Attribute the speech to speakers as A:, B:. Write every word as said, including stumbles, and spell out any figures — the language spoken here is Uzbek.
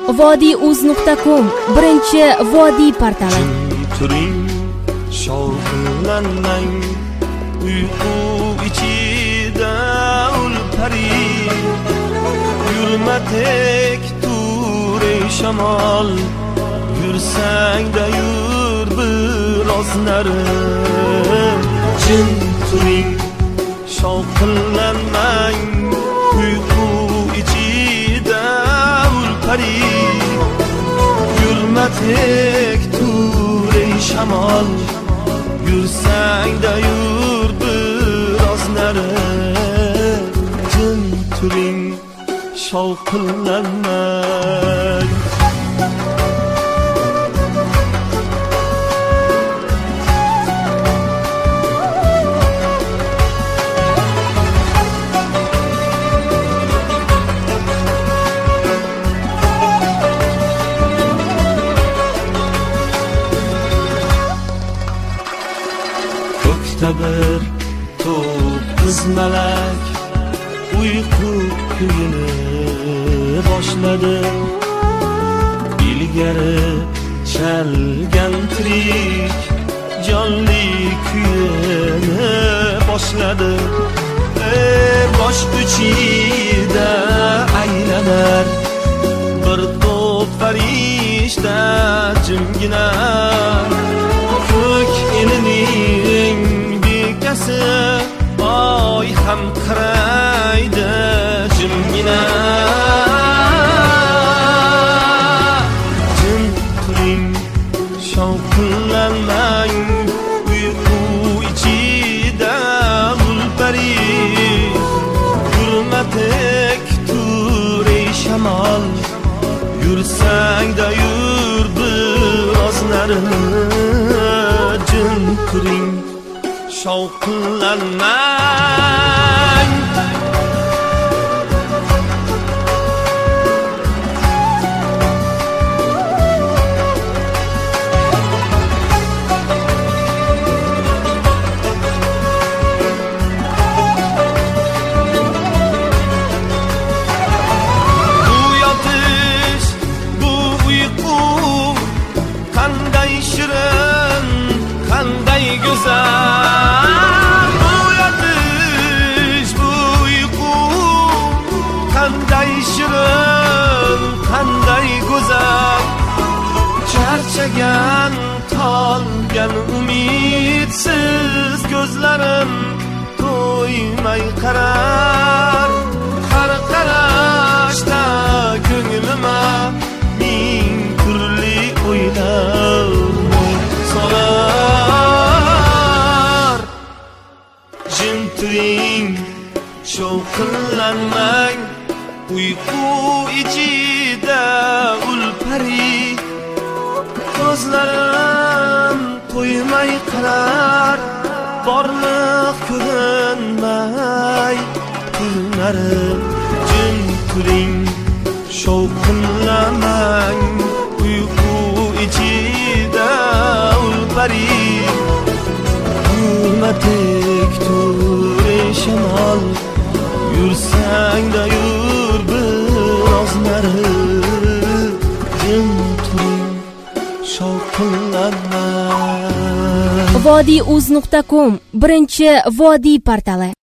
A: vodiy uz nuqta com birinchi vodiy portali.
B: Turing shovqinlanmang, uyqu ichida ulpari, yurma tek ture shamol, yursang-da yur biroz nari. Jim turing shovqinlanmang, uyqu ichida ulpari, yurma tek ture shamol, yursang-da yur biroz nari. Jim turing shovqinlanmang. Bir to'p qiz malak uyqu kuyini boshladi, ilgari chalgan tirik jonli kuyini boshladi. Ey bosh uchida aylanar bir to'p farishta jimgina, ko'k elining oy ham qaraydi jimgina. Jim turing shovqinlanmang, uyqu ichida ulpari, yurma tek ture shamol, yursang-da yur biroz nari. Jim turing shovqinlanmang. Bu yotish, bu uyqu qanday shirin, qanday go'zal. Bu yotish, bu uyqu qanday shirin, qanday go'zal. Charchagan, tolgan umidsiz ko'zlarim to'ymay qarar. Har qarashda ko'nglima ming turli o'ylar solar. Jim turing shovqinlanmang, uyqu ichida ulpari, ko'zlarim to'ymay qarar. Borliq ko'rinmay tunlarim. Jim turing shovqinlanmang, uyqu ichida ulpari, yurma tek ture shamol, yursang-da yur biroz nari. Jim turing shovqinlanmang.
A: vodiy uz nuqta com birinchi vodiy portali.